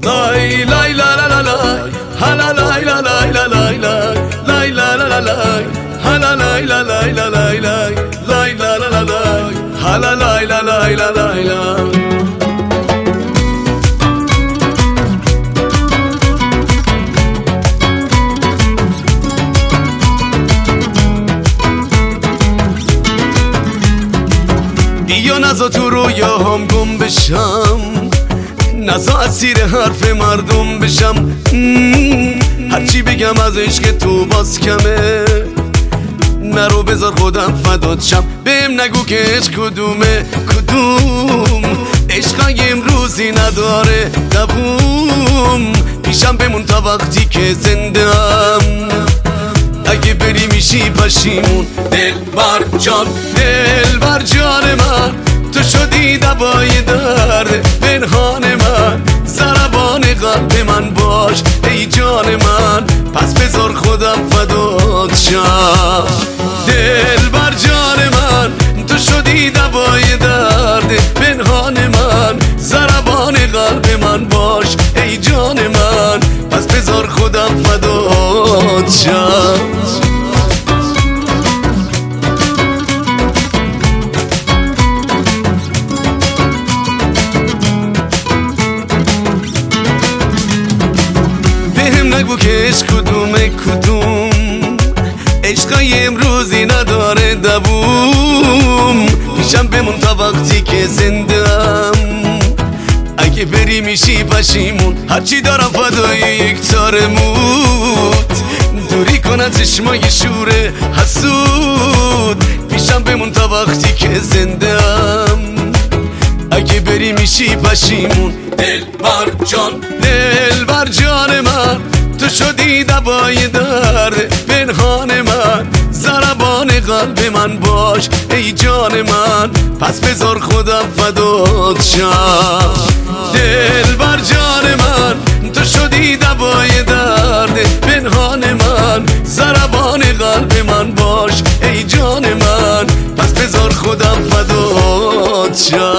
لای لای لا لا لا لای هلا لای لا لای لا لای لای لا لا لا لای هلا لای لا لای لا لای لای لا لا لا لای هلا لای لا لای لا لای لای. بیا نزا تو رویا هم گم بشم، نزا اسیر حرف مردم بشم. هرچی بگم از عشق تو باز کمه، نرو بذار خودم فدات شم. بهم نگو که عشق کدومه کدوم، عشقای امروزی نداره دووم. پیشم بمون تا وقتی که زنده‌ام، اگه بری میشی پشیمون. دل بر جان من، تو شدی دوای درد پنهان من. ضربان قلب من باش ای جان من، پس بذار خودم فدات شم. دل بر جان من، تو شدی دوای درد پنهان من. ضربان قلب من باش ای جان من، پس بذار خودم فدات شم. نگو که عشق کدومه کدوم، عشقای امروزی نداره دووم. پیشم بمون تا وقتی که زنده‌ام، اگه بری میشی پشیمون. هرچی دارم فدای یک تار موت، دوری کن از چشمای شور حسود. پیشم بمون تا وقتی که زنده‌ام، اگه بری میشی پشیمون. دل بر جان من، تو شدی دوای درد پنهان من. ضربان قلب من باش ای جان من، پس بذار خودم فدات شم. دل بر جان من، تو شدی دوای درد پنهان من. ضربان قلب من باش ای جان من، پس بذار خودم فدات شم.